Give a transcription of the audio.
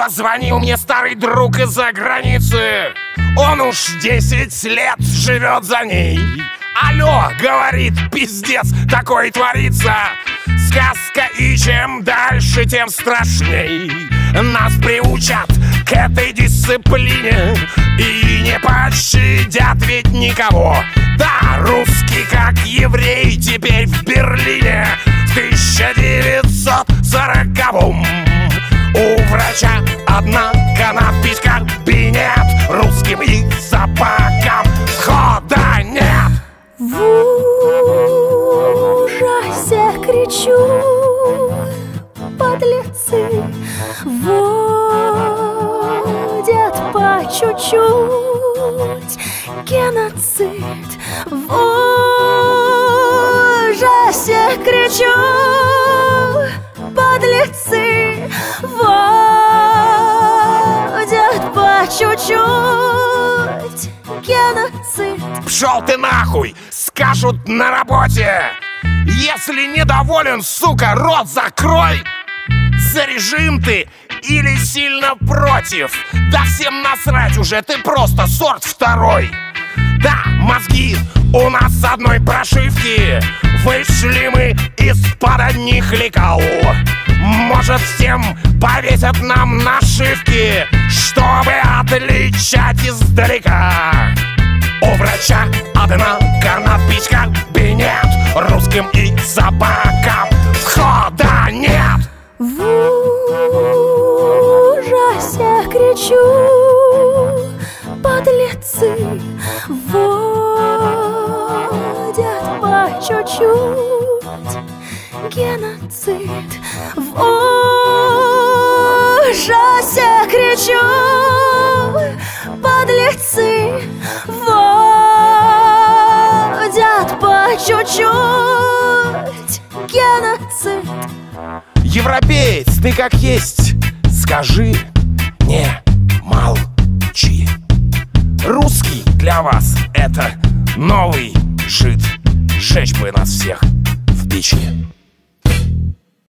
Позвонил мне старый друг из-за границы. Он уж 10 лет живет за ней. Алло, говорит, пиздец такой творится. Сказка, и чем дальше, тем страшней. Нас приучат к этой дисциплине и не пощадят ведь никого. Да, русский как еврей теперь в Берлине в 1940-м. У врача однако надпись «Кабинет», русским и собакам входа нет. В ужасе кричу, подлецы вводят по чуть-чуть геноцид. В ужасе кричу, подлецы вводят по чуть-чуть геноцид. Пшел ты нахуй, скажут на работе. Если недоволен, сука, рот закрой. За режим ты или сильно против? Да всем насрать уже, ты просто сорт второй. Да, мозги у нас с одной прошивки. Вышли мы из-под одних лекал. Может, всем повесят нам нашивки, чтобы отличать издалека. У врача однако надпись «Кабинет», русским и собакам входа нет. В ужасе кричу, подлецы вводят по чуть-чуть геноцид. В ужасе кричу, подлецы вводят по чуть-чуть геноцид. Европеец, ты как есть, скажи, не молчи. Русский для вас это новый жид. Сжечь бы нас всех в печи.